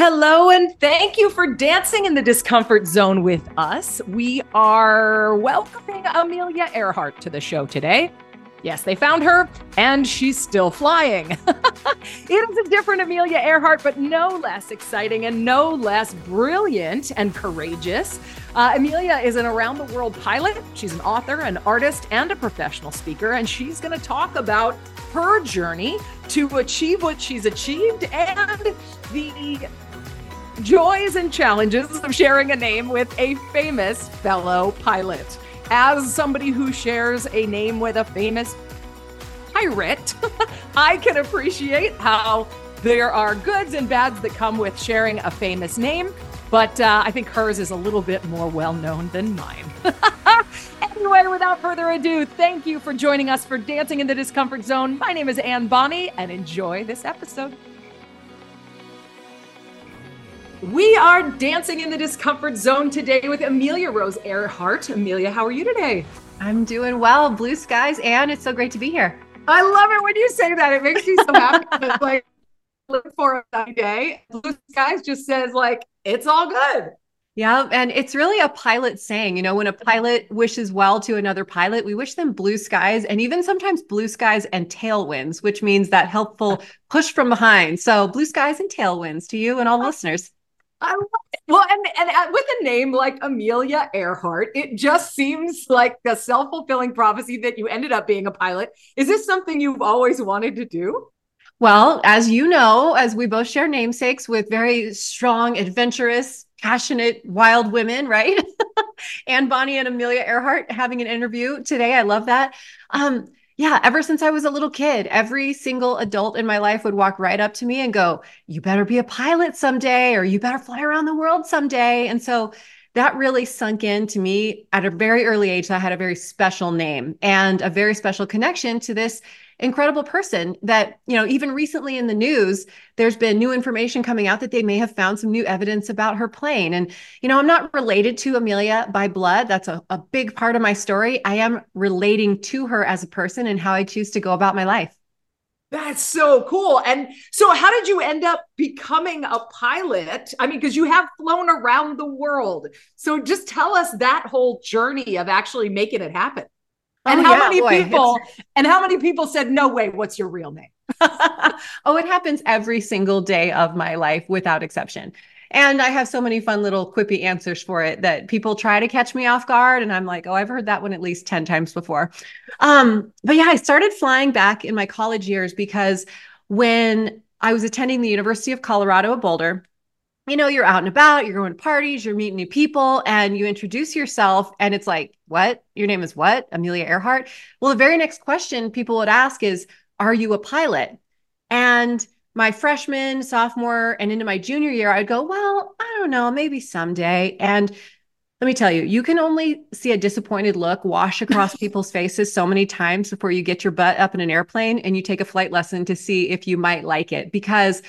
hello, and thank you for dancing in the discomfort zone with us. We are welcoming Amelia Earhart to the show today. Yes, they found her, and she's still flying. It is a different Amelia Earhart, but no less exciting and no less brilliant and courageous. Amelia is an around-the-world pilot. She's an author, an artist, and a professional speaker, and she's going to talk about her journey to achieve what she's achieved and the joys and challenges of sharing a name with a famous fellow pilot. As somebody who shares a name with a famous pirate, I can appreciate how there are goods and bads that come with sharing a famous name, but I think hers is a little bit more well-known than mine. Anyway, without further ado, thank you for joining us for Dancing in the Discomfort Zone. My name is Anne Bonny, and enjoy this episode. We are dancing in the discomfort zone today with Amelia Rose Earhart. Amelia, how are you today? I'm doing well. Blue skies, Anne. It's so great to be here. I love it when you say that. It makes me so happy. It's like, look for a sunny day. Blue skies just says like, it's all good. Yeah. And it's really a pilot saying, you know, when a pilot wishes well to another pilot, we wish them blue skies and even sometimes blue skies and tailwinds, which means that helpful push from behind. So blue skies and tailwinds to you and all the listeners. I love it. Well, and with a name like Amelia Earhart, it just seems like a self-fulfilling prophecy that you ended up being a pilot. Is this something you've always wanted to do? Well, as you know, as we both share namesakes with very strong, adventurous, passionate, wild women, right? Anne Bonny and Amelia Earhart having an interview today. I love that. Yeah, ever since I was a little kid, every single adult in my life would walk right up to me and go, you better be a pilot someday, or you better fly around the world someday. And so that really sunk into me at a very early age. I had a very special name and a very special connection to this incredible person that, you know, even recently in the news, there's been new information coming out that they may have found some new evidence about her plane. And, you know, I'm not related to Amelia by blood. That's a big part of my story. I am relating to her as a person and how I choose to go about my life. That's so cool. And so how did you end up becoming a pilot? I mean, because you have flown around the world. So just tell us that whole journey of actually making it happen. And how many people said, no way, what's your real name? Oh, it happens every single day of my life without exception. And I have so many fun little quippy answers for it that people try to catch me off guard. And I'm like, oh, I've heard that one at least 10 times before. But yeah, I started flying back in my college years because when I was attending the University of Colorado at Boulder, you know, you're out and about, you're going to parties, you're meeting new people, and you introduce yourself. And it's like, what? Your name is what? Amelia Earhart? Well, the very next question people would ask is, are you a pilot? And my freshman, sophomore, and into my junior year, I'd go, well, I don't know, maybe someday. And let me tell you, you can only see a disappointed look wash across people's faces so many times before you get your butt up in an airplane and you take a flight lesson to see if you might like it. Because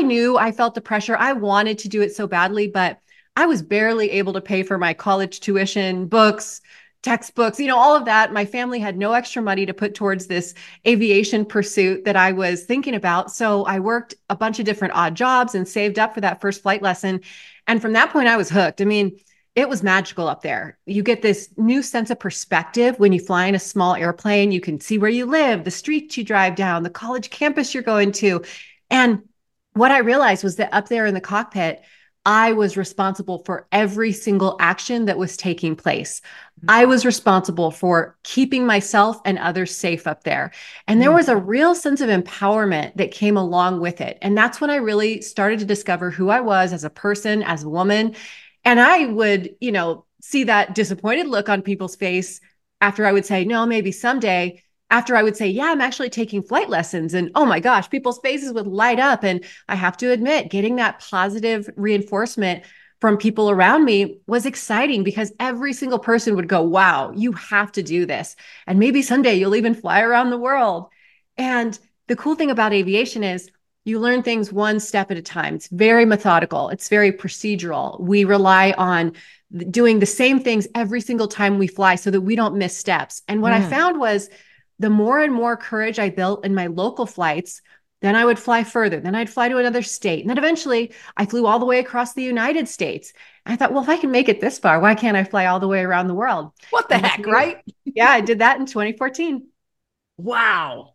I felt the pressure. I wanted to do it so badly, but I was barely able to pay for my college tuition, books, textbooks, you know, all of that. My family had no extra money to put towards this aviation pursuit that I was thinking about. So I worked a bunch of different odd jobs and saved up for that first flight lesson. And from that point, I was hooked. I mean, it was magical up there. You get this new sense of perspective when you fly in a small airplane. You can see where you live, the streets you drive down, the college campus you're going to. And what I realized was that up there in the cockpit, I was responsible for every single action that was taking place. I was responsible for keeping myself and others safe up there. And there was a real sense of empowerment that came along with it. And that's when I really started to discover who I was as a person, as a woman. And I would, you know, see that disappointed look on people's face after I would say, no, maybe someday. After I would say, yeah, I'm actually taking flight lessons. And oh my gosh, people's faces would light up. And I have to admit, getting that positive reinforcement from people around me was exciting because every single person would go, wow, you have to do this. And maybe someday you'll even fly around the world. And the cool thing about aviation is you learn things one step at a time. It's very methodical. It's very procedural. We rely on doing the same things every single time we fly so that we don't miss steps. And what I found was the more and more courage I built in my local flights, Then I would fly further. Then I'd fly to another state. And then eventually I flew all the way across the United States. And I thought, well, if I can make it this far, why can't I fly all the way around the world? What the And heck, right? yeah, I did that in 2014. Wow.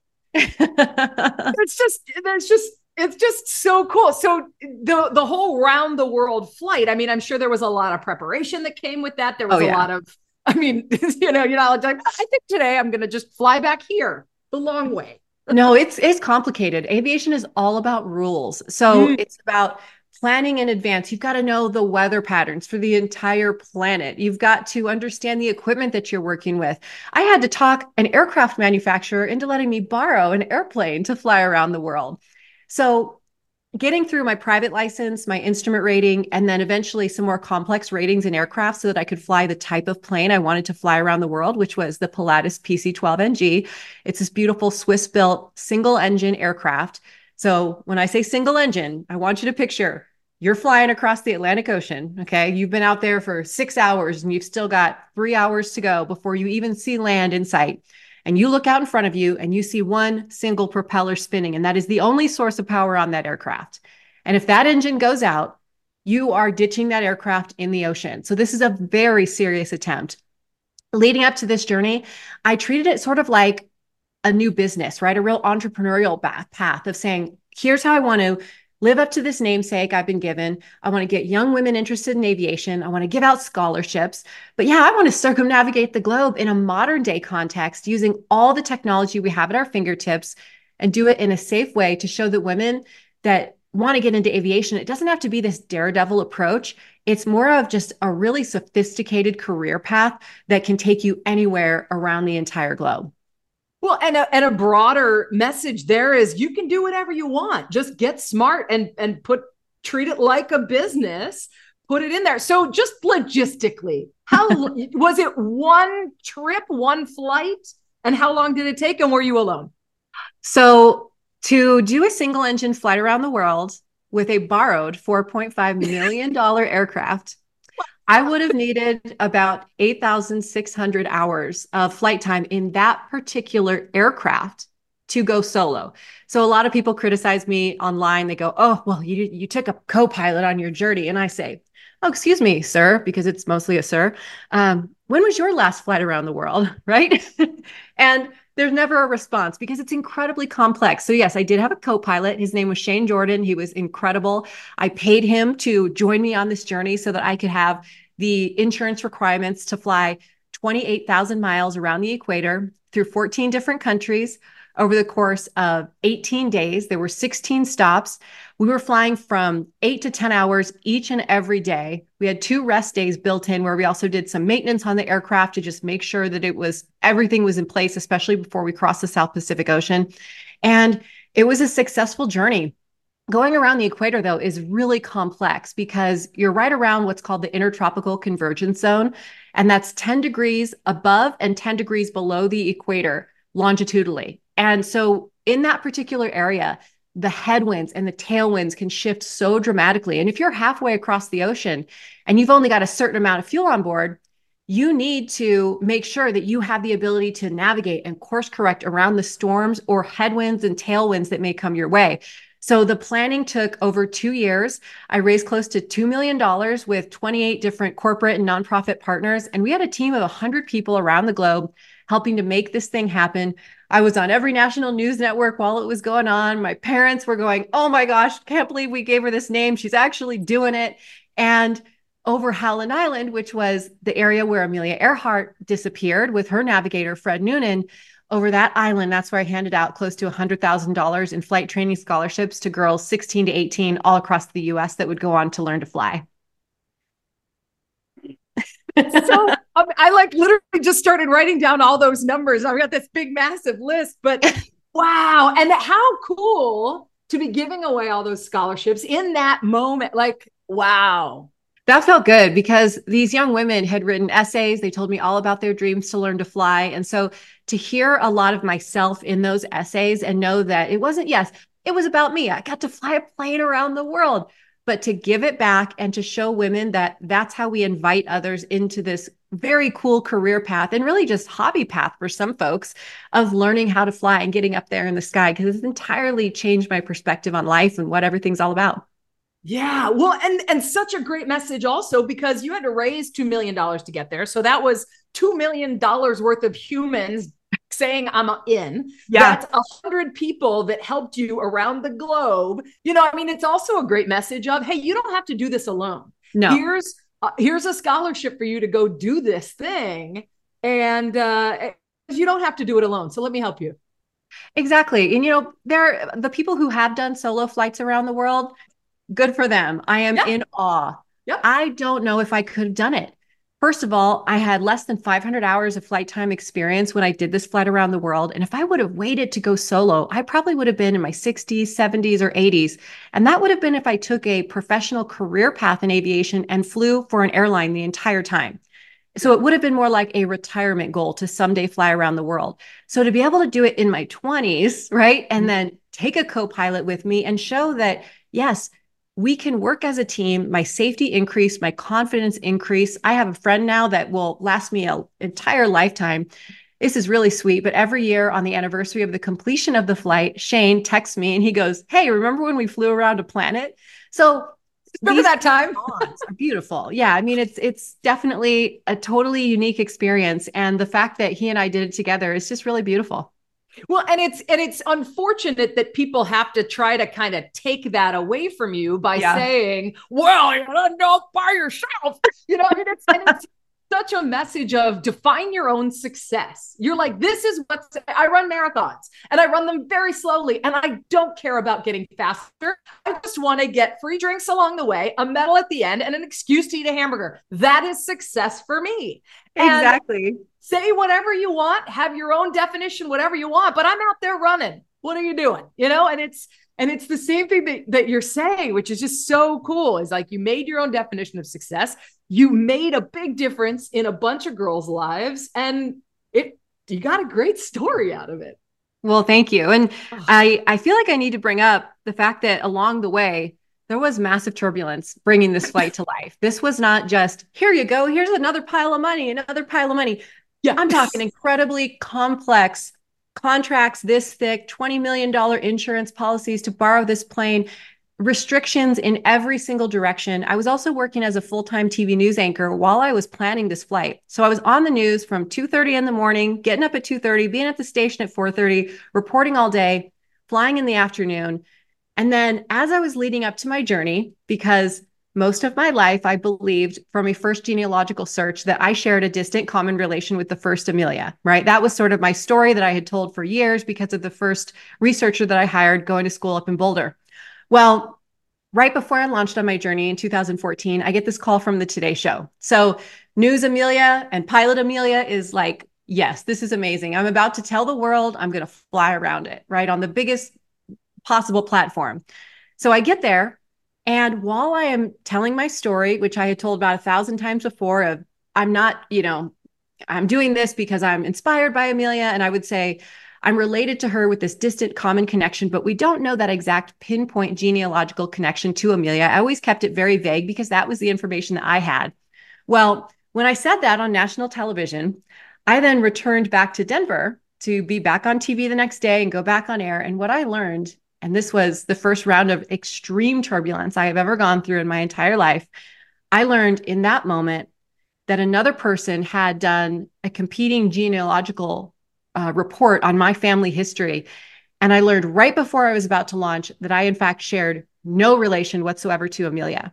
It's just so cool. So the whole round the world flight, I mean, I'm sure there was a lot of preparation that came with that. There was a lot of, I mean, you're not like, I think today I'm going to just fly back here the long way. No, it's complicated. Aviation is all about rules. So it's about planning in advance. You've got to know the weather patterns for the entire planet. You've got to understand the equipment that you're working with. I had to talk an aircraft manufacturer into letting me borrow an airplane to fly around the world. So getting through my private license, my instrument rating, and then eventually some more complex ratings in aircraft so that I could fly the type of plane I wanted to fly around the world, which was the Pilatus PC-12NG. It's this beautiful Swiss-built single-engine aircraft. So when I say single engine, I want you to picture you're flying across the Atlantic Ocean, okay? You've been out there for 6 hours and you've still got 3 hours to go before you even see land in sight. And you look out in front of you and you see one single propeller spinning, and that is the only source of power on that aircraft. And if that engine goes out, you are ditching that aircraft in the ocean. So this is a very serious attempt. Leading up to this journey, I treated it sort of like a new business, right? A real entrepreneurial path of saying, here's how I want to live up to this namesake I've been given. I want to get young women interested in aviation. I want to give out scholarships. But yeah, I want to circumnavigate the globe in a modern day context using all the technology we have at our fingertips and do it in a safe way to show that women that want to get into aviation, it doesn't have to be this daredevil approach. It's more of just a really sophisticated career path that can take you anywhere around the entire globe. Well, and a broader message there is you can do whatever you want. Just get smart and treat it like a business. Put it in there. So just logistically, how was it? One trip, one flight, and how long did it take? And were you alone? So to do a single engine flight around the world with a borrowed $4.5 million aircraft, I would have needed about 8,600 hours of flight time in that particular aircraft to go solo. So a lot of people criticize me online. They go, oh, well, you took a co-pilot on your journey. And I say, oh, excuse me, sir, because it's mostly a sir. When was your last flight around the world? Right. And there's never a response because it's incredibly complex. So yes, I did have a co-pilot. His name was Shane Jordan. He was incredible. I paid him to join me on this journey so that I could have the insurance requirements to fly 28,000 miles around the equator through 14 different countries over the course of 18 days. There were 16 stops. We were flying from 8 to 10 hours each and every day. We had 2 rest days built in where we also did some maintenance on the aircraft to just make sure that everything was in place, especially before we crossed the South Pacific Ocean. And it was a successful journey. Going around the equator, though, is really complex because you're right around what's called the intertropical convergence zone. And that's 10 degrees above and 10 degrees below the equator longitudinally. And so in that particular area, the headwinds and the tailwinds can shift so dramatically. And if you're halfway across the ocean and you've only got a certain amount of fuel on board, you need to make sure that you have the ability to navigate and course correct around the storms or headwinds and tailwinds that may come your way. So the planning took over 2 years. I raised close to $2 million with 28 different corporate and nonprofit partners. And we had a team of 100 people around the globe helping to make this thing happen. I was on every national news network while it was going on. My parents were going, oh my gosh, can't believe we gave her this name. She's actually doing it. And over Howland Island, which was the area where Amelia Earhart disappeared with her navigator, Fred Noonan, over that island, that's where I handed out close to $100,000 in flight training scholarships to girls 16 to 18 all across the US that would go on to learn to fly. So I literally just started writing down all those numbers. I've got this big, massive list, but wow. And how cool to be giving away all those scholarships in that moment. Like, wow. That felt good because these young women had written essays. They told me all about their dreams to learn to fly. And so to hear a lot of myself in those essays and know that it wasn't, yes, it was about me. I got to fly a plane around the world, but to give it back and to show women that that's how we invite others into this very cool career path and really just hobby path for some folks of learning how to fly and getting up there in the sky because it's entirely changed my perspective on life and what everything's all about. Yeah, well, and such a great message also because you had to raise $2 million to get there. So that was $2 million worth of humans saying I'm in. Yeah. That's 100 people that helped you around the globe. I mean, it's also a great message of, hey, you don't have to do this alone. No. Here's a scholarship for you to go do this thing, and you don't have to do it alone. So let me help you. Exactly. And there are the people who have done solo flights around the world. Good for them. I am Yeah. in awe. Yep. I don't know if I could have done it. First of all, I had less than 500 hours of flight time experience when I did this flight around the world. And if I would have waited to go solo, I probably would have been in my 60s, 70s, or 80s. And that would have been if I took a professional career path in aviation and flew for an airline the entire time. So it would have been more like a retirement goal to someday fly around the world. So to be able to do it in my 20s, right? And then take a co-pilot with me and show that, yes, we can work as a team. My safety increased, my confidence increased. I have a friend now that will last me an entire lifetime. This is really sweet. But every year on the anniversary of the completion of the flight, Shane texts me and he goes, "Hey, remember when we flew around a planet?" So Remember these that time? bonds are beautiful. Yeah, I mean it's definitely a totally unique experience, and the fact that he and I did it together is just really beautiful. Well, and it's unfortunate that people have to try to kind of take that away from you by Yeah. saying, "Well, you're not go by yourself." I mean, it's such a message of define your own success. You're like, this is what I run marathons and I run them very slowly. And I don't care about getting faster. I just want to get free drinks along the way, a medal at the end, and an excuse to eat a hamburger. That is success for me. And Exactly. say whatever you want, have your own definition, whatever you want, but I'm out there running. What are you doing? And it's the same thing that you're saying, which is just so cool. Is like you made your own definition of success. You made a big difference in a bunch of girls' lives, and you got a great story out of it. Well, thank you. And Oh, I feel like I need to bring up the fact that along the way, there was massive turbulence bringing this flight to life. This was not just, here you go, here's another pile of money, another pile of money. yeah. I'm talking incredibly complex contracts this thick, $20 million insurance policies to borrow this plane, restrictions in every single direction. I was also working as a full-time TV news anchor while I was planning this flight. So I was on the news from 2:30 in the morning, getting up at 2:30, being at the station at 4:30, reporting all day, flying in the afternoon. And then as I was leading up to my journey, because most of my life, I believed from a first genealogical search that I shared a distant common relation with the first Amelia, right? That was sort of my story that I had told for years because of the first researcher that I hired going to school up in Boulder. Well, right before I launched on my journey in 2014, I get this call from the Today Show. So News Amelia and Pilot Amelia is like, yes, this is amazing. I'm about to tell the world I'm going to fly around it, right? On the biggest possible platform. So I get there, and while I am telling my story, which I had told about 1,000 times before, of I'm not, I'm doing this because I'm inspired by Amelia, and I would say I'm related to her with this distant common connection, but we don't know that exact pinpoint genealogical connection to Amelia. I always kept it very vague because that was the information that I had. Well, when I said that on national television, I then returned back to Denver to be back on TV the next day and go back on air. And what I learned, and this was the first round of extreme turbulence I have ever gone through in my entire life, I learned in that moment that another person had done a competing genealogical report on my family history. And I learned right before I was about to launch that I, in fact, shared no relation whatsoever to Amelia.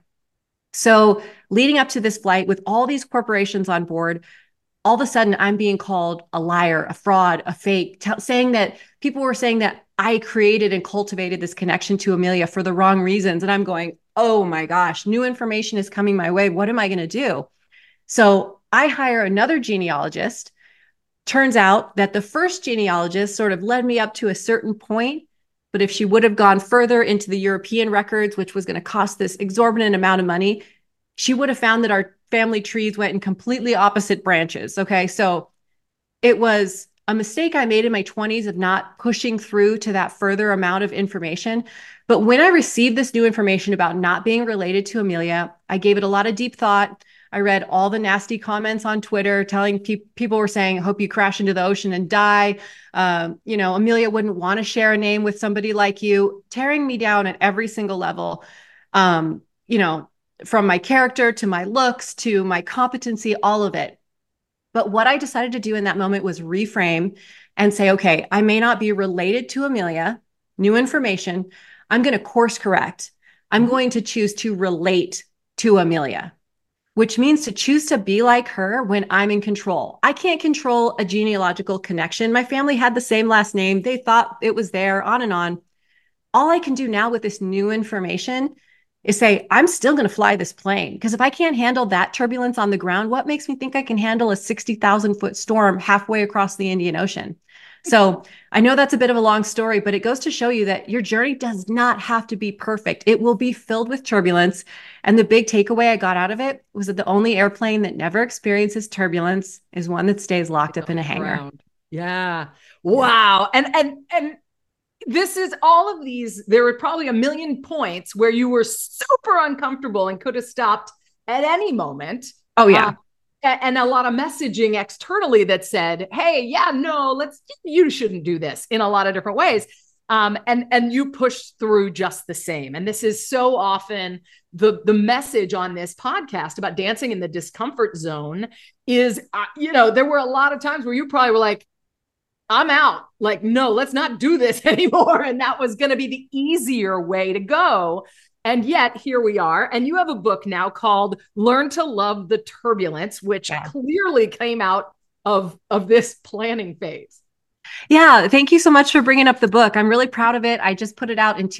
So leading up to this flight with all these corporations on board, all of a sudden I'm being called a liar, a fraud, a fake, saying that people were saying that I created and cultivated this connection to Amelia for the wrong reasons. And I'm going, oh my gosh, new information is coming my way. What am I going to do? So I hire another genealogist. Turns out that the first genealogist sort of led me up to a certain point. But if she would have gone further into the European records, which was going to cost this exorbitant amount of money, she would have found that our family trees went in completely opposite branches. Okay. So it was a mistake I made in my 20s of not pushing through to that further amount of information. But when I received this new information about not being related to Amelia, I gave it a lot of deep thought. I read all the nasty comments on Twitter telling people were saying, hope you crash into the ocean and die. Amelia wouldn't want to share a name with somebody like you, tearing me down at every single level. Um, you know, from my character to my looks to my competency, all of it. But what I decided to do in that moment was reframe and say, okay, I may not be related to Amelia, new information. I'm going to course correct. I'm going to choose to relate to Amelia, which means to choose to be like her when I'm in control. I can't control a genealogical connection. My family had the same last name. They thought it was there, on and on. All I can do now with this new information is say, I'm still going to fly this plane. Because if I can't handle that turbulence on the ground, what makes me think I can handle a 60,000 foot storm halfway across the Indian Ocean? So I know that's a bit of a long story, but it goes to show you that your journey does not have to be perfect. It will be filled with turbulence. And the big takeaway I got out of it was that the only airplane that never experiences turbulence is one that stays locked up in a hangar. Yeah. Wow. And this is all of these. There were probably a million points where you were super uncomfortable and could have stopped at any moment. Oh, yeah. And a lot of messaging externally that said, hey, yeah, no, you shouldn't do this in a lot of different ways. And you pushed through just the same. And this is so often the message on this podcast about dancing in the discomfort zone is, there were a lot of times where you probably were like, I'm out. Like, no, let's not do this anymore. And that was going to be the easier way to go. And yet here we are. And you have a book now called Learn to Love the Turbulence, which clearly came out of this planning phase. Yeah. Thank you so much for bringing up the book. I'm really proud of it. I just put it out in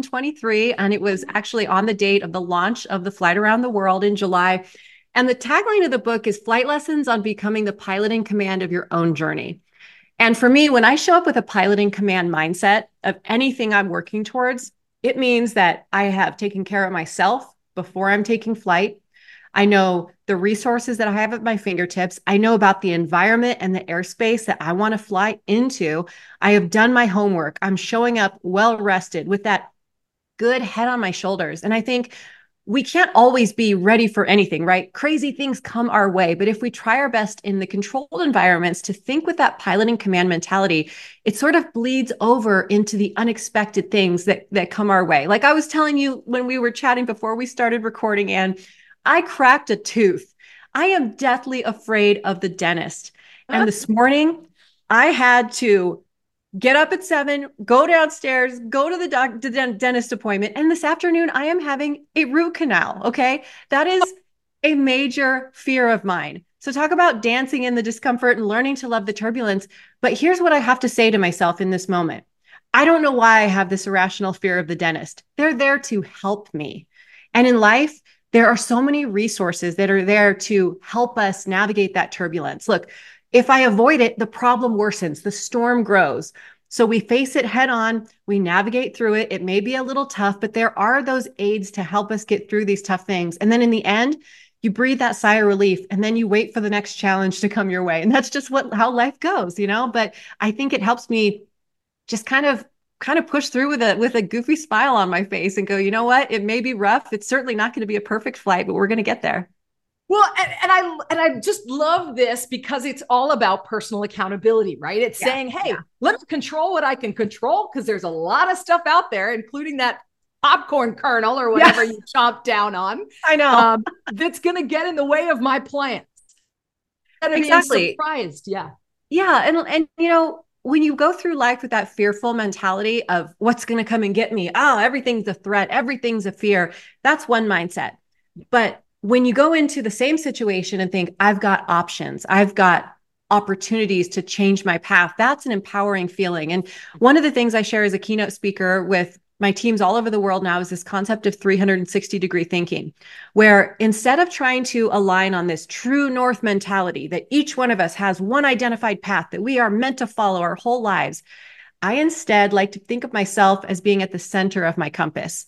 2023, and it was actually on the date of the launch of the Flight Around the World in July. And the tagline of the book is Flight Lessons on Becoming the Pilot in Command of Your Own Journey. And for me, when I show up with a pilot in command mindset of anything I'm working towards, it means that I have taken care of myself before I'm taking flight. I know the resources that I have at my fingertips. I know about the environment and the airspace that I want to fly into. I have done my homework. I'm showing up well rested with that good head on my shoulders. And I think we can't always be ready for anything, right? Crazy things come our way. But if we try our best in the controlled environments to think with that pilot in command mentality, it sort of bleeds over into the unexpected things that come our way. Like I was telling you when we were chatting before we started recording, and I cracked a tooth. I am deathly afraid of the dentist. And this morning I had to get up at 7, go downstairs, go to the dentist appointment. And this afternoon, I am having a root canal. Okay. That is a major fear of mine. So talk about dancing in the discomfort and learning to love the turbulence. But here's what I have to say to myself in this moment. I don't know why I have this irrational fear of the dentist. They're there to help me. And in life, there are so many resources that are there to help us navigate that turbulence. Look, if I avoid it, the problem worsens, the storm grows. So we face it head on, we navigate through it. It may be a little tough, but there are those aids to help us get through these tough things. And then in the end, you breathe that sigh of relief, and then you wait for the next challenge to come your way. And that's just how life goes, but I think it helps me just kind of push through with a goofy smile on my face and go, you know what? It may be rough. It's certainly not going to be a perfect flight, but we're going to get there. Well, and I just love this because it's all about personal accountability, right? It's saying, hey, let me control what I can control, because there's a lot of stuff out there, including that popcorn kernel or whatever you chomp down on. I know. That's going to get in the way of my plans. Exactly. Surprised. Yeah. Yeah. And when you go through life with that fearful mentality of what's going to come and get me, everything's a threat, everything's a fear, that's one mindset. But when you go into the same situation and think, I've got options, I've got opportunities to change my path, that's an empowering feeling. And one of the things I share as a keynote speaker with my teams all over the world now is this concept of 360-degree thinking, where instead of trying to align on this true north mentality that each one of us has one identified path that we are meant to follow our whole lives, I instead like to think of myself as being at the center of my compass.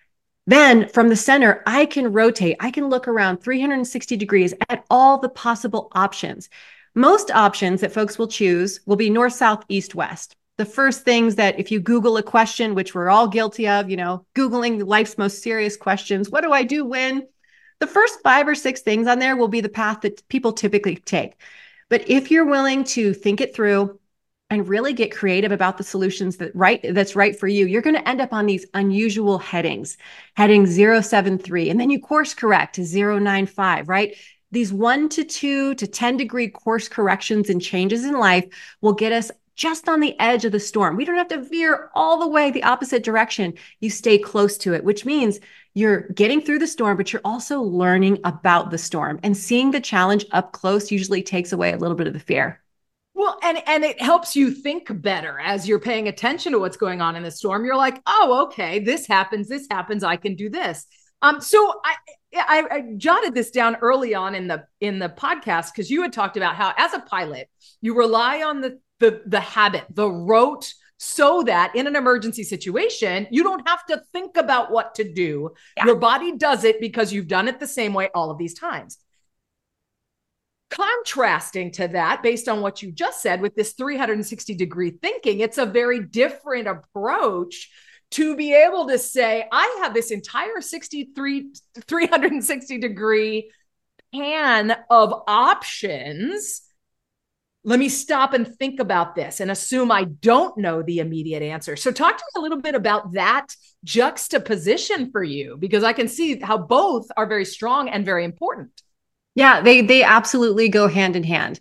Then from the center, I can rotate. I can look around 360 degrees at all the possible options. Most options that folks will choose will be north, south, east, west. The first things that if you Google a question, which we're all guilty of, Googling life's most serious questions, what do I do when The first 5 or 6 things on there will be the path that people typically take. But if you're willing to think it through and really get creative about the solutions that's right for you, you're going to end up on these unusual headings, heading 073, and then you course correct to 095, right? These 1 to 2 to 10 degree course corrections and changes in life will get us just on the edge of the storm. We don't have to veer all the way the opposite direction. You stay close to it, which means you're getting through the storm, but you're also learning about the storm, and seeing the challenge up close usually takes away a little bit of the fear. Well, and it helps you think better as you're paying attention to what's going on in the storm. You're like, oh, okay, this happens, I can do this. So I jotted this down early on in the podcast, because you had talked about how as a pilot, you rely on the habit, the rote, so that in an emergency situation, you don't have to think about what to do. Yeah. Your body does it because you've done it the same way all of these times. Contrasting to that, based on what you just said, with this 360-degree thinking, it's a very different approach to be able to say, I have this entire 360-degree pan of options. Let me stop and think about this and assume I don't know the immediate answer. So talk to me a little bit about that juxtaposition for you, because I can see how both are very strong and very important. Yeah, they absolutely go hand in hand.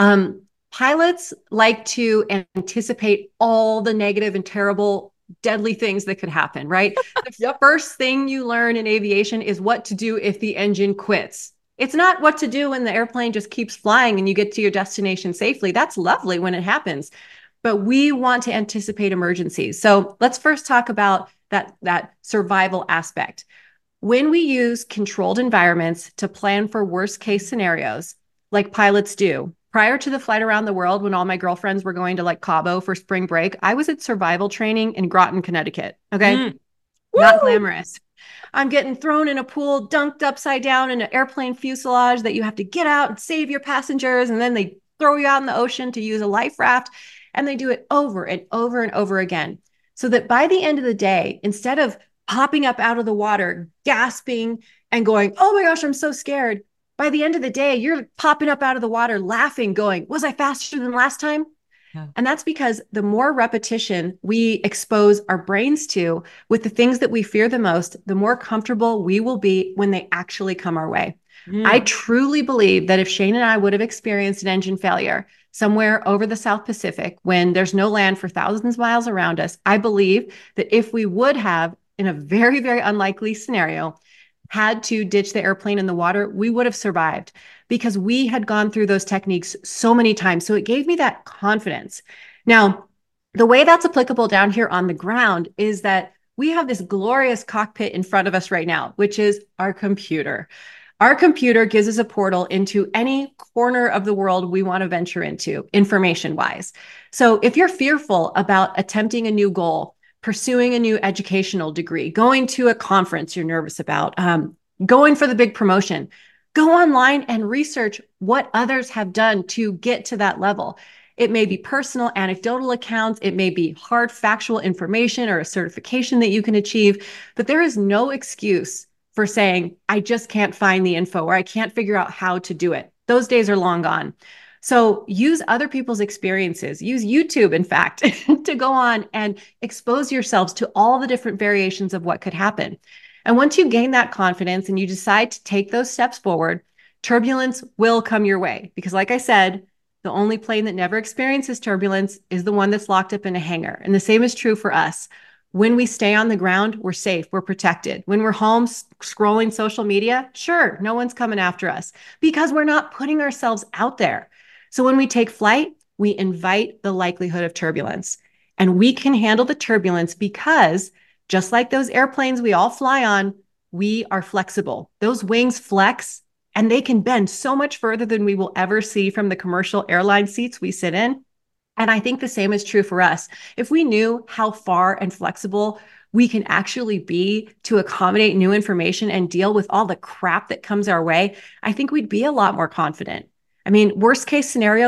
Pilots like to anticipate all the negative and terrible, deadly things that could happen, right? The first thing you learn in aviation is what to do if the engine quits. It's not what to do when the airplane just keeps flying and you get to your destination safely. That's lovely when it happens, but we want to anticipate emergencies. So let's first talk about that survival aspect. When we use controlled environments to plan for worst case scenarios, like pilots do, prior to the flight around the world, when all my girlfriends were going to like Cabo for spring break, I was at survival training in Groton, Connecticut. Okay. Not glamorous. I'm getting thrown in a pool, dunked upside down in an airplane fuselage that you have to get out and save your passengers. And then they throw you out in the ocean to use a life raft. And they do it over and over and over again. So that by the end of the day, instead of popping up out of the water, gasping and going, oh my gosh, I'm so scared, by the end of the day, you're popping up out of the water, laughing, going, was I faster than last time? Yeah. And that's because the more repetition we expose our brains to with the things that we fear the most, the more comfortable we will be when they actually come our way. I truly believe that if Shane and I would have experienced an engine failure somewhere over the South Pacific when there's no land for thousands of miles around us, I believe that if we would have, in a very, very unlikely scenario, had to ditch the airplane in the water, we would have survived because we had gone through those techniques so many times. So it gave me that confidence. Now, the way that's applicable down here on the ground is that we have this glorious cockpit in front of us right now, which is our computer. Our computer gives us a portal into any corner of the world we want to venture into, information-wise. So if you're fearful about attempting a new goal, pursuing a new educational degree, going to a conference you're nervous about, going for the big promotion, go online and research what others have done to get to that level. It may be personal, anecdotal accounts. It may be hard factual information or a certification that you can achieve, but there is no excuse for saying, I just can't find the info or I can't figure out how to do it. Those days are long gone. So use other people's experiences, use YouTube, in fact, to go on and expose yourselves to all the different variations of what could happen. And once you gain that confidence and you decide to take those steps forward, turbulence will come your way. Because like I said, the only plane that never experiences turbulence is the one that's locked up in a hangar. And the same is true for us. When we stay on the ground, we're safe, we're protected. When we're home scrolling social media, sure, no one's coming after us because we're not putting ourselves out there. So when we take flight, we invite the likelihood of turbulence. And we can handle the turbulence because just like those airplanes we all fly on, we are flexible. Those wings flex and they can bend so much further than we will ever see from the commercial airline seats we sit in. And I think the same is true for us. If we knew how far and flexible we can actually be to accommodate new information and deal with all the crap that comes our way, I think we'd be a lot more confident. I mean, worst case scenarios,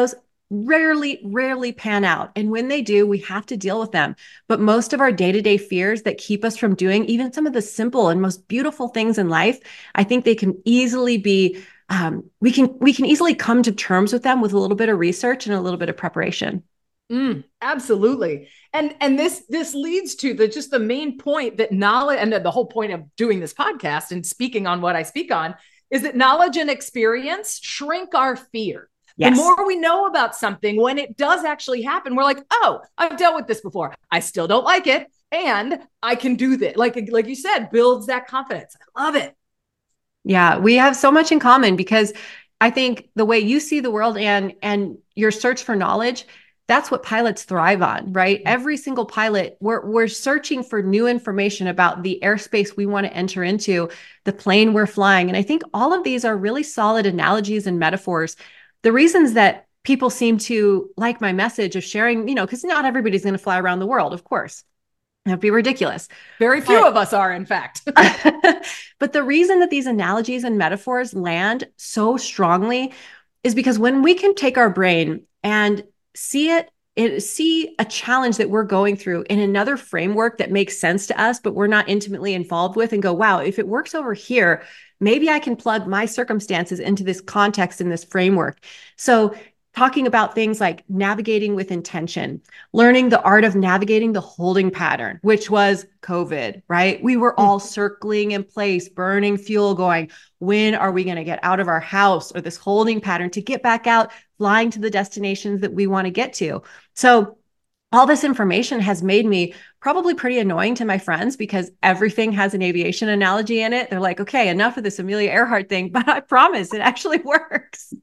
rarely pan out. And when they do, we have to deal with them. But most of our day-to-day fears that keep us from doing even some of the simple and most beautiful things in life, I think they can easily be, we can easily come to terms with them with a little bit of research and a little bit of preparation. Absolutely. And this leads to the main point that knowledge, and the whole point of doing this podcast and speaking on what I speak on, is that knowledge and experience shrink our fear. Yes. The more we know about something, when it does actually happen, we're like, oh, I've dealt with this before. I still don't like it. And I can do this. Like you said, builds that confidence. I love it. Yeah, we have so much in common because I think the way you see the world and your search for knowledge, that's what pilots thrive on, right? Mm-hmm. Every single pilot, we're searching for new information about the airspace we want to enter into, the plane we're flying. And I think all of these are really solid analogies and metaphors. The reasons that people seem to like my message of sharing, because not everybody's going to fly around the world, of course. That'd be ridiculous. Very few of us are, in fact. But the reason that these analogies and metaphors land so strongly is because when we can take our brain and see a challenge that we're going through in another framework that makes sense to us, but we're not intimately involved with, and go, wow, if it works over here, maybe I can plug my circumstances into this context, in this framework. So talking about things like navigating with intention, learning the art of navigating the holding pattern, which was COVID, right? We were all circling in place, burning fuel, going, when are we going to get out of our house, or this holding pattern to get back out, flying to the destinations that we want to get to. So all this information has made me probably pretty annoying to my friends because everything has an aviation analogy in it. They're like, okay, enough of this Amelia Earhart thing, but I promise it actually works.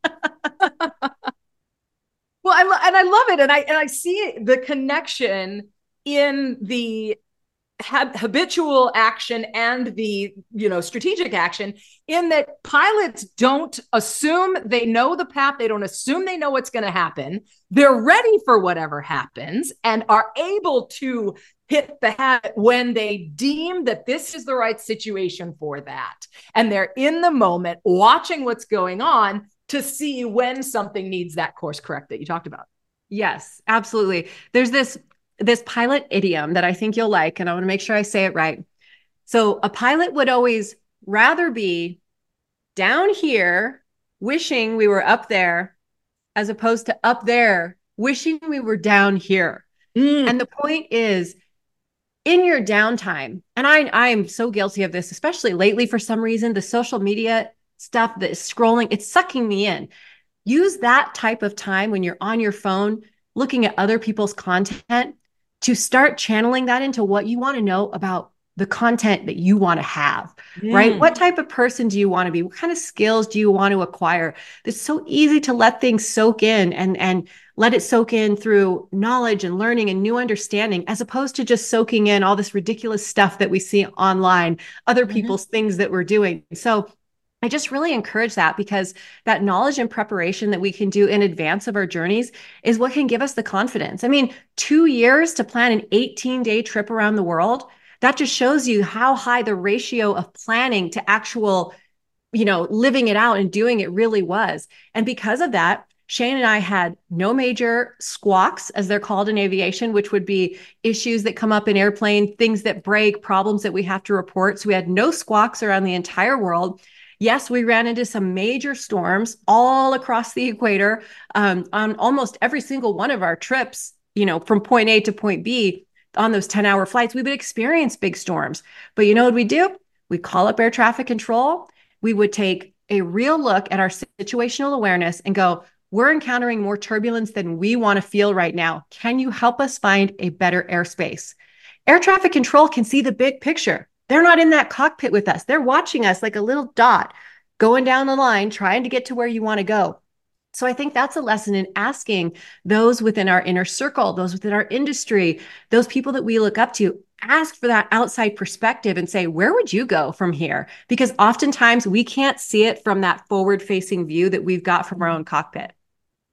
Well, I love it. And I see the connection in the habitual action and the, strategic action, in that pilots don't assume they know the path. They don't assume they know what's going to happen. They're ready for whatever happens and are able to hit the hat when they deem that this is the right situation for that. And they're in the moment watching what's going on to see when something needs that course correct that you talked about. Yes, absolutely. There's this pilot idiom that I think you'll like, and I want to make sure I say it right. So a pilot would always rather be down here wishing we were up there, as opposed to up there wishing we were down here. And the point is, in your downtime, and I am so guilty of this, especially lately for some reason, the social media stuff that is scrolling, it's sucking me in. Use that type of time when you're on your phone looking at other people's content to start channeling that into what you want to know about the content that you want to have, right? What type of person do you want to be? What kind of skills do you want to acquire? It's so easy to let things soak in and let it soak in through knowledge and learning and new understanding, as opposed to just soaking in all this ridiculous stuff that we see online, other people's things that we're doing. So I just really encourage that, because that knowledge and preparation that we can do in advance of our journeys is what can give us the confidence. I mean, 2 years to plan an 18-day trip around the world, that just shows you how high the ratio of planning to actual, living it out and doing it really was. And because of that, Shane and I had no major squawks, as they're called in aviation, which would be issues that come up in airplane, things that break, problems that we have to report. So we had no squawks around the entire world. Yes, we ran into some major storms all across the equator on almost every single one of our trips, from point A to point B on those 10-hour flights. We would experience big storms. But you know what we do? We call up air traffic control. We would take a real look at our situational awareness and go, we're encountering more turbulence than we want to feel right now. Can you help us find a better airspace? Air traffic control can see the big picture. They're not in that cockpit with us. They're watching us like a little dot going down the line, trying to get to where you want to go. So I think that's a lesson in asking those within our inner circle, those within our industry, those people that we look up to, ask for that outside perspective and say, where would you go from here? Because oftentimes we can't see it from that forward-facing view that we've got from our own cockpit.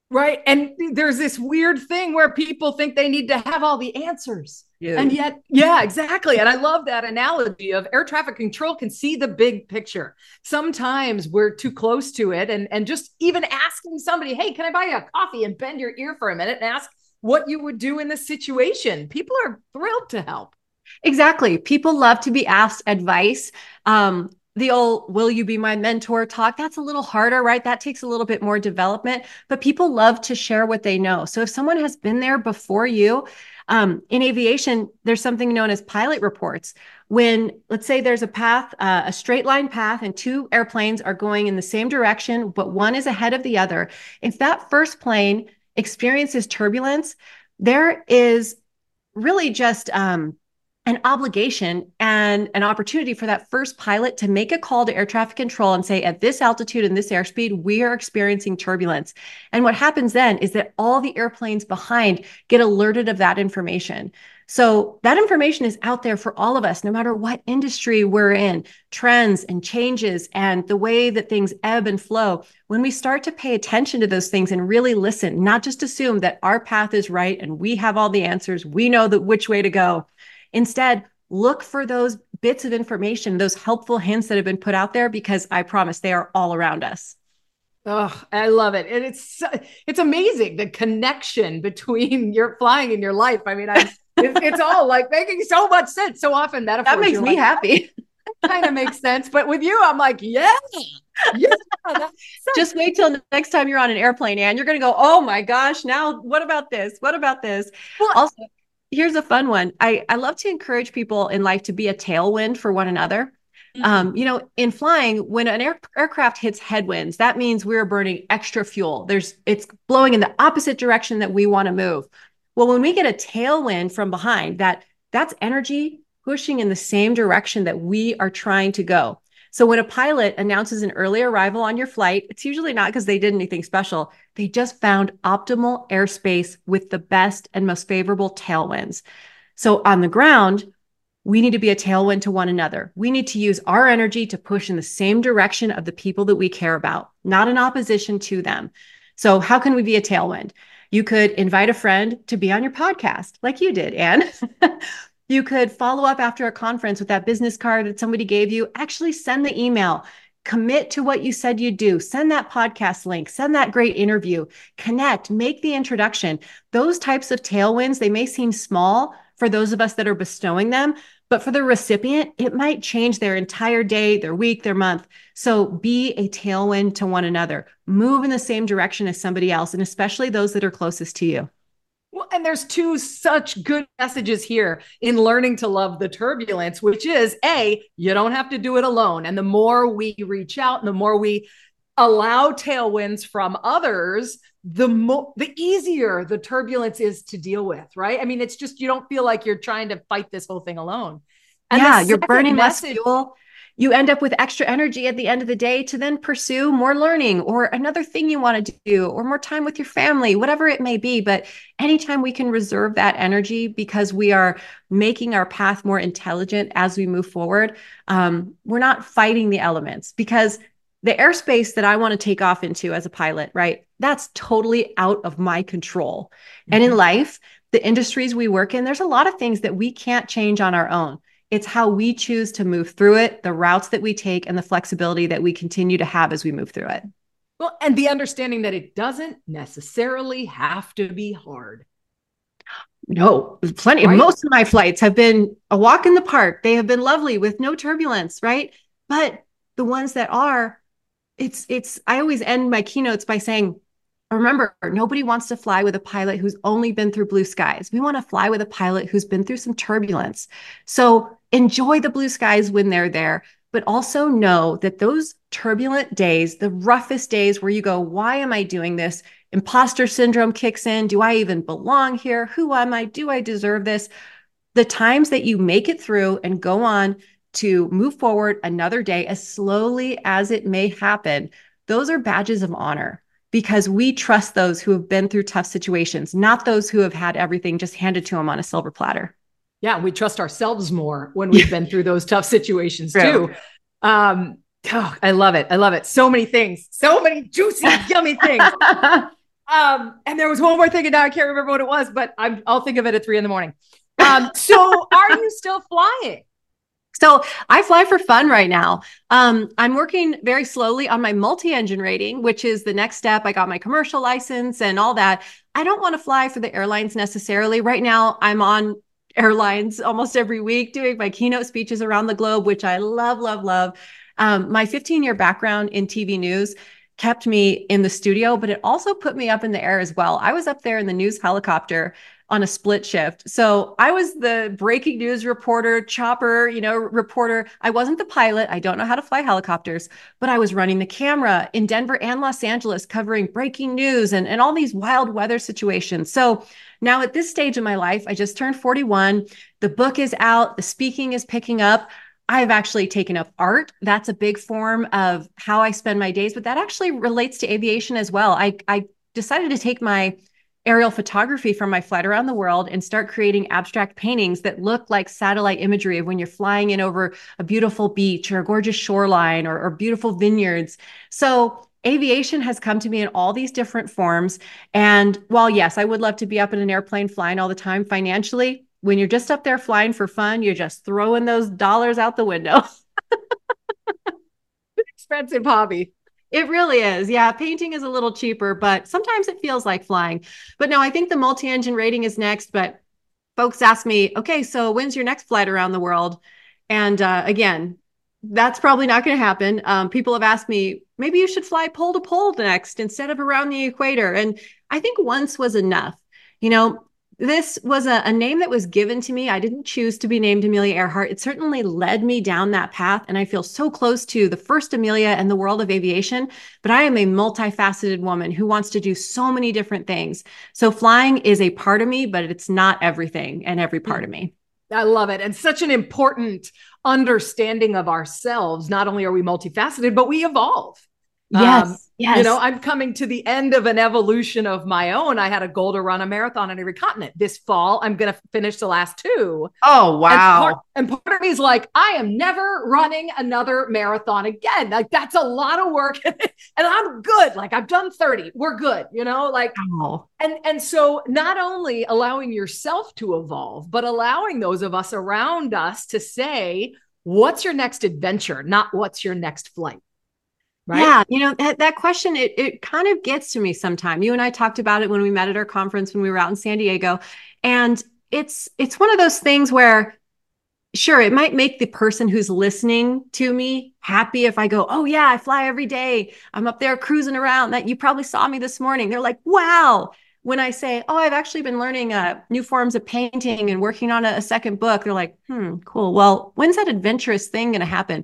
Right. And there's this weird thing where people think they need to have all the answers. Yeah. And yet, yeah, exactly. And I love that analogy of air traffic control can see the big picture. Sometimes we're too close to it. And just even asking somebody, hey, can I buy you a coffee, and bend your ear for a minute and ask what you would do in this situation? People are thrilled to help. Exactly. People love to be asked advice. The old, will you be my mentor talk? That's a little harder, right? That takes a little bit more development, but people love to share what they know. So if someone has been there before you, in aviation, there's something known as pilot reports. When, let's say there's a path, a straight line path, and two airplanes are going in the same direction, but one is ahead of the other. If that first plane experiences turbulence, there is really just an obligation and an opportunity for that first pilot to make a call to air traffic control and say, at this altitude and this airspeed, we are experiencing turbulence. And what happens then is that all the airplanes behind get alerted of that information. So that information is out there for all of us, no matter what industry we're in, trends and changes and the way that things ebb and flow. When we start to pay attention to those things and really listen, not just assume that our path is right and we have all the answers, we know which way to go. Instead, look for those bits of information, those helpful hints that have been put out there, because I promise they are all around us. Oh, I love it. And it's amazing the connection between your flying and your life. I mean, it's all like making so much sense. So often metaphors. That makes me happy. Kind of makes sense. But with you, I'm like, yeah. Just wait till next time you're on an airplane, Anne. You're going to go, oh my gosh, now what about this? What about this? Well, also, here's a fun one. I love to encourage people in life to be a tailwind for one another. Mm-hmm. In flying, when an aircraft hits headwinds, that means we're burning extra fuel. It's blowing in the opposite direction that we want to move. Well, when we get a tailwind from behind, that's energy pushing in the same direction that we are trying to go. So when a pilot announces an early arrival on your flight, it's usually not because they did anything special. They just found optimal airspace with the best and most favorable tailwinds. So on the ground, we need to be a tailwind to one another. We need to use our energy to push in the same direction of the people that we care about, not in opposition to them. So how can we be a tailwind? You could invite a friend to be on your podcast like you did, Anne. You could follow up after a conference with that business card that somebody gave you. Actually send the email. Commit to what you said you'd do. Send that podcast link. Send that great interview. Connect. Make the introduction. Those types of tailwinds, they may seem small for those of us that are bestowing them, but for the recipient, it might change their entire day, their week, their month. So be a tailwind to one another. Move in the same direction as somebody else, and especially those that are closest to you. Well, and there's two such good messages here in learning to love the turbulence, which is A, you don't have to do it alone. And the more we reach out and the more we allow tailwinds from others, the easier the turbulence is to deal with, right? I mean, it's just, you don't feel like you're trying to fight this whole thing alone. And yeah, you're burning less fuel. You end up with extra energy at the end of the day to then pursue more learning or another thing you want to do or more time with your family, whatever it may be. But anytime we can reserve that energy because we are making our path more intelligent as we move forward, we're not fighting the elements, because the airspace that I want to take off into as a pilot, right? That's totally out of my control. Mm-hmm. And in life, the industries we work in, there's a lot of things that we can't change on our own. It's how we choose to move through it, the routes that we take, and the flexibility that we continue to have as we move through it. Well, and the understanding that it doesn't necessarily have to be hard. No, plenty. Right? Most of my flights have been a walk in the park. They have been lovely with no turbulence, right? But the ones that are, I always end my keynotes by saying, remember, nobody wants to fly with a pilot who's only been through blue skies. We want to fly with a pilot who's been through some turbulence. So enjoy the blue skies when they're there, but also know that those turbulent days, the roughest days where you go, why am I doing this? Imposter syndrome kicks in. Do I even belong here? Who am I? Do I deserve this? The times that you make it through and go on to move forward another day, as slowly as it may happen, those are badges of honor. Because we trust those who have been through tough situations, not those who have had everything just handed to them on a silver platter. Yeah, we trust ourselves more when we've been through those tough situations too. I love it. I love it. So many things, so many juicy, yummy things. And there was one more thing, and now I can't remember what it was, but I'll think of it at 3 a.m. So are you still flying? So I fly for fun right now. I'm working very slowly on my multi-engine rating, which is the next step. I got my commercial license and all that. I don't want to fly for the airlines necessarily. Right now, I'm on airlines almost every week doing my keynote speeches around the globe, which I love, love, love. My 15-year background in TV news kept me in the studio, but it also put me up in the air as well. I was up there in the news helicopter on a split shift. So I was the breaking news reporter, chopper, reporter. I wasn't the pilot. I don't know how to fly helicopters, but I was running the camera in Denver and Los Angeles, covering breaking news and all these wild weather situations. So now at this stage of my life, I just turned 41. The book is out. The speaking is picking up. I've actually taken up art. That's a big form of how I spend my days, but that actually relates to aviation as well. I decided to take my aerial photography from my flight around the world and start creating abstract paintings that look like satellite imagery of when you're flying in over a beautiful beach or a gorgeous shoreline or beautiful vineyards. So aviation has come to me in all these different forms. And while, yes, I would love to be up in an airplane flying all the time financially, when you're just up there flying for fun, you're just throwing those dollars out the window. Expensive hobby. It really is. Yeah. Painting is a little cheaper, but sometimes it feels like flying. But no, I think the multi-engine rating is next. But folks ask me, okay, so when's your next flight around the world? And again, that's probably not going to happen. People have asked me, maybe you should fly pole to pole next instead of around the equator. And I think once was enough. This was a name that was given to me. I didn't choose to be named Amelia Earhart. It certainly led me down that path. And I feel so close to the first Amelia and the world of aviation. But I am a multifaceted woman who wants to do so many different things. So flying is a part of me, but it's not everything and every part of me. I love it. And such an important understanding of ourselves. Not only are we multifaceted, but we evolve. Yes. Yes. I'm coming to the end of an evolution of my own. I had a goal to run a marathon on every continent. This fall, I'm going to finish the last 2. Oh, wow. And part of me is like, I am never running another marathon again. Like, that's a lot of work. And I'm good. Like, I've done 30. We're good, Oh. And so not only allowing yourself to evolve, but allowing those of us around us to say, what's your next adventure? Not what's your next flight. Right? Yeah. That question, it kind of gets to me sometime. You and I talked about it when we met at our conference, when we were out in San Diego. And it's one of those things where, sure, it might make the person who's listening to me happy if I go, oh yeah, I fly every day. I'm up there cruising around. That you probably saw me this morning. They're like, wow. When I say, oh, I've actually been learning new forms of painting and working on a second book, they're like, cool. Well, when's that adventurous thing going to happen?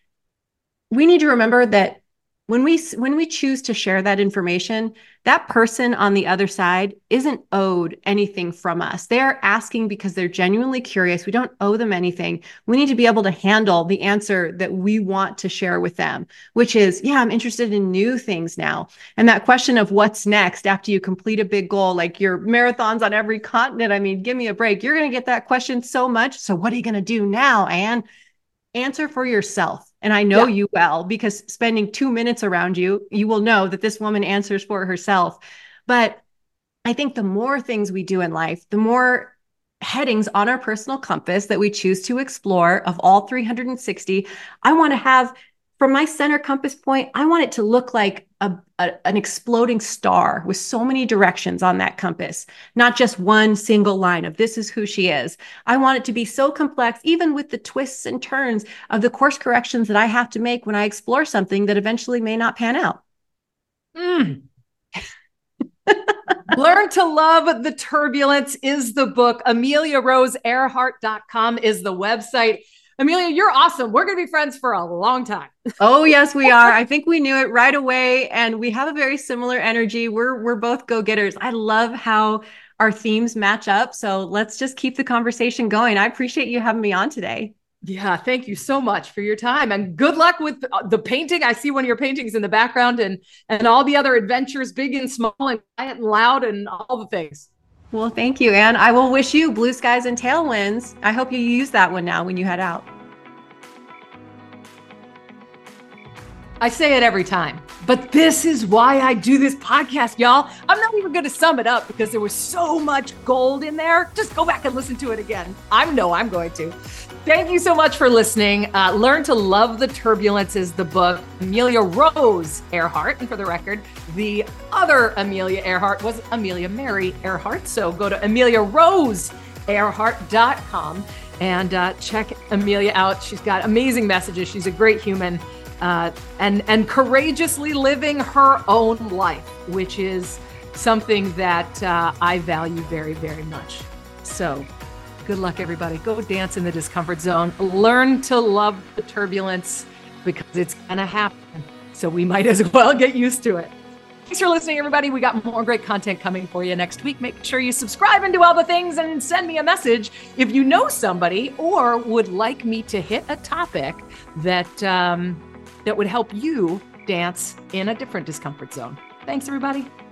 We need to remember that when we choose to share that information, that person on the other side isn't owed anything from us. They're asking because they're genuinely curious. We don't owe them anything. We need to be able to handle the answer that we want to share with them, which is, yeah, I'm interested in new things now. And that question of what's next after you complete a big goal, like your marathons on every continent, I mean, give me a break. You're going to get that question so much. So what are you going to do now, Anne? Answer for yourself. And I know you well, because spending 2 minutes around you, you will know that this woman answers for herself. But I think the more things we do in life, the more headings on our personal compass that we choose to explore of all 360, I want to have, from my center compass point, I want it to look like an exploding star with so many directions on that compass, not just one single line of this is who she is. I want it to be so complex, even with the twists and turns of the course corrections that I have to make when I explore something that eventually may not pan out. Learn to Love the Turbulence is the book. AmeliaRoseEarhart.com is the website. Amelia, you're awesome. We're going to be friends for a long time. Oh, yes, we are. I think we knew it right away. And we have a very similar energy. We're both go-getters. I love how our themes match up. So let's just keep the conversation going. I appreciate you having me on today. Yeah, thank you so much for your time, and good luck with the painting. I see one of your paintings in the background, and all the other adventures, big and small and quiet and loud and all the things. Well, thank you, Anne. I will wish you blue skies and tailwinds. I hope you use that one now when you head out. I say it every time, But this is why I do this podcast, y'all. I'm not even going to sum it up because there was so much gold in there. Just go back and listen to it again. I'm going to. Thank you so much for listening. Learn to Love the Turbulence is the book. Amelia Rose Earhart. And for the record, the other Amelia Earhart was Amelia Mary Earhart. So go to AmeliaRoseEarhart.com and check Amelia out. She's got amazing messages. She's a great human. And courageously living her own life, which is something that I value very, very much. So good luck, everybody. Go dance in the discomfort zone. Learn to love the turbulence because it's going to happen. So we might as well get used to it. Thanks for listening, everybody. We got more great content coming for you next week. Make sure you subscribe and do all the things and send me a message if you know somebody or would like me to hit a topic that would help you dance in a different discomfort zone. Thanks, everybody.